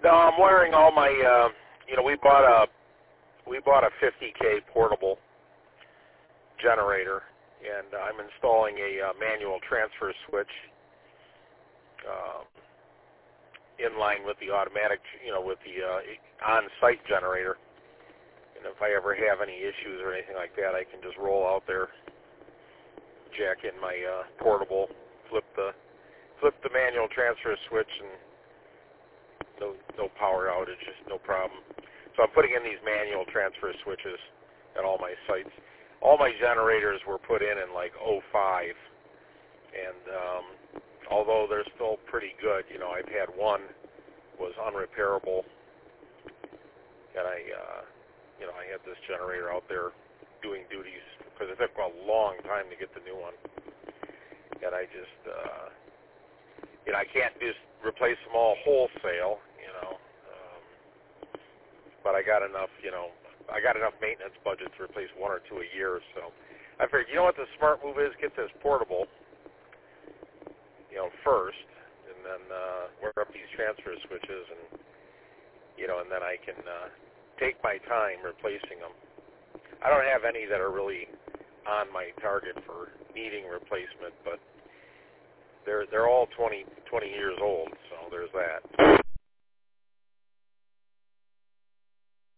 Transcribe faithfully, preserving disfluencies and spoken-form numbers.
No, I'm wiring all my. Uh, you know, we bought a we bought a fifty K portable generator, and I'm installing a uh, manual transfer switch uh, in line with the automatic, you know, with the uh, on-site generator. And if I ever have any issues or anything like that, I can just roll out there, jack in my uh, portable, flip the flip the manual transfer switch, and no no power outages, no problem. So I'm putting in these manual transfer switches at all my sites. All my generators were put in in like oh five, and um, although they're still pretty good, you know, I've had one was unrepairable, and I, uh, you know, I had this generator out there doing duties because it took a long time to get the new one, and I just, uh, you know, I can't just replace them all wholesale, you know, um, but I got enough, you know. I got enough maintenance budget to replace one or two a year, so I figured, you know what the smart move is? Get this portable, you know, first, and then uh, work up these transfer switches, and you know, and then I can uh, take my time replacing them. I don't have any that are really on my target for needing replacement, but they're they're all twenty, twenty years old, so there's that.